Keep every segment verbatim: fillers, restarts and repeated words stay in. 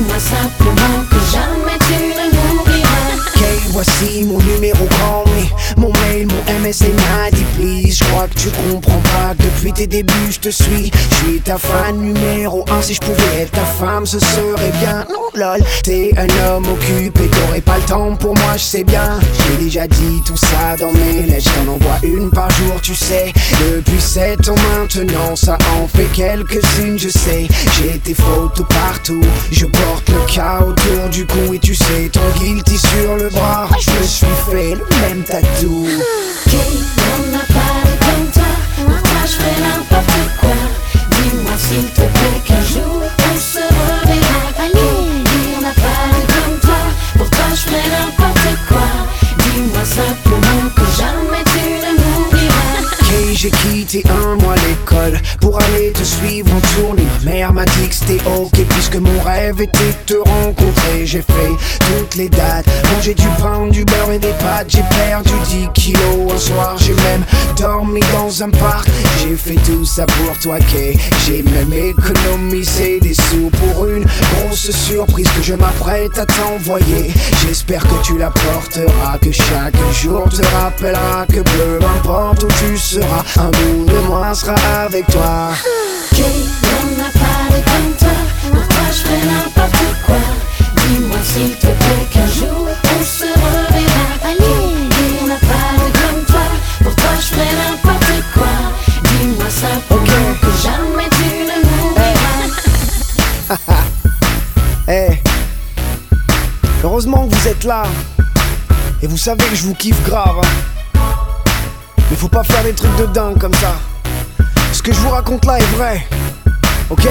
Dis-moi simplement que jamais tu ne m'oublieras. Ok, voici mon numéro, call me. Mon mail, mon M S N I D, please. Je crois que tu comprends pas que depuis tes débuts je te suis. Je suis ta fan numéro un. Si je pouvais être ta femme ce serait bien. Non lol, t'es un homme occupé, t'aurais pas le temps pour moi, je sais bien. J'ai déjà dit tout ça dans mes lettres, j'en envoie une par jour, tu sais. Depuis sept ans maintenant, ça en fait quelques-unes, je sais. J'ai tes photos partout, je porte le cas autour du cou. Et tu sais, ton guilty sur le bras, je me suis fait le même tatou. Qui n'en a pas de comme toi? Pour toi je fais n'importe quoi. Dis-moi s'il te plaît qu'un jour on se reverra. Allez, qui n'en a pas de comme toi? Pour toi je fais n'importe quoi. Dis-moi simplement que jamais tu ne m'oublieras. Ok, j'ai quitté un mois l'école pour aller te suivre en tournée. Ma mère m'a dit que c'était ok puisque mon rêve était de te rencontrer. J'ai fait toutes les dates, mangé du pain, du beurre et des pâtes. J'ai perdu dix kilos un soir, j'ai même dormi dans un parc. J'ai fait tout ça pour toi, Kay. J'ai même économisé des sous pour une grosse surprise que je m'apprête à t'envoyer. J'espère que tu la porteras, que chaque jour te rappellera que peu importe où tu seras, un bout de moi sera avec toi. Qui n'en a pas de comme toi? Pour toi je fais n'importe quoi. Dis-moi s'il te plaît qu'un jour on se reverra. Allez, qui n'en a pas de comme toi? Pour toi je fais n'importe quoi. Dis-moi simplement Ok. que jamais tu ne m'oublieras. Hey, heureusement que vous êtes là. Et vous savez que je vous kiffe grave, hein. Mais faut pas faire des trucs de dingue comme ça. Ce que je vous raconte là est vrai, ok?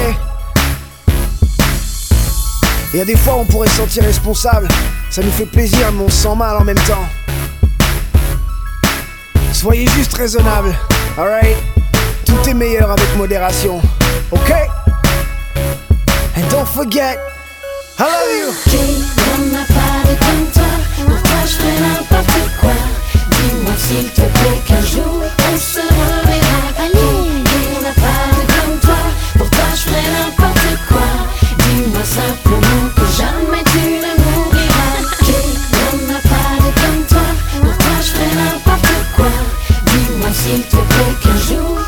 Et à des fois on pourrait se sentir responsable. Ça nous fait plaisir mais on se sent mal en même temps. Soyez juste raisonnable, alright? Tout est meilleur avec modération, ok? And don't forget, I love you! Qui n'en a pas de comme toi? Pour toi je fais n'importe quoi. Dis-moi s'il te plaît qu'un jour on se reverra. Allez, qui n'en a pas de comme toi? Pour toi je fais n'importe quoi. Dis-moi simplement que jamais tu ne m'oublieras. Qui n'en a pas de comme toi? Pour toi je fais n'importe quoi. Dis-moi s'il te plaît qu'un jour